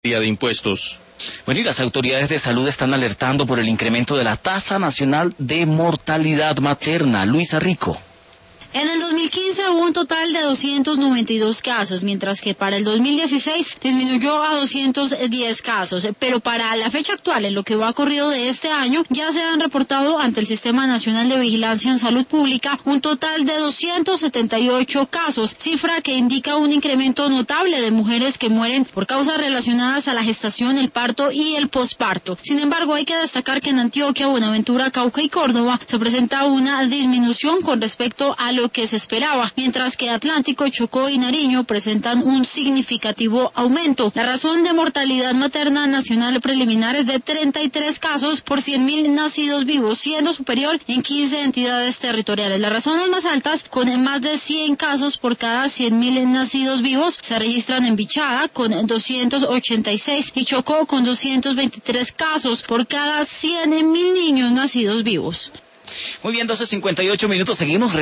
de impuestos. Bueno, y las autoridades de salud están alertando por el incremento de la tasa nacional de mortalidad materna. Luisa Rico. En el 2015 hubo un total de 292 casos, mientras que para el 2016 disminuyó a 210 casos. Pero para la fecha actual, en lo que va corrido de este año, ya se han reportado ante el Sistema Nacional de Vigilancia en Salud Pública un total de 278 casos, cifra que indica un incremento notable de mujeres que mueren por causas relacionadas a la gestación, el parto y el posparto. Sin embargo, hay que destacar que en Antioquia, Buenaventura, Cauca y Córdoba se presenta una disminución con respecto a lo que se esperaba, mientras que Atlántico, Chocó y Nariño presentan un significativo aumento. La razón de mortalidad materna nacional preliminar es de 33 casos por 100.000 nacidos vivos, siendo superior en 15 entidades territoriales. Las razones más altas, con más de 100 casos por cada 100.000 nacidos vivos, se registran en Bichada con 286 y Chocó con 223 casos por cada 100.000 niños nacidos vivos. Muy bien, 12:58 minutos, seguimos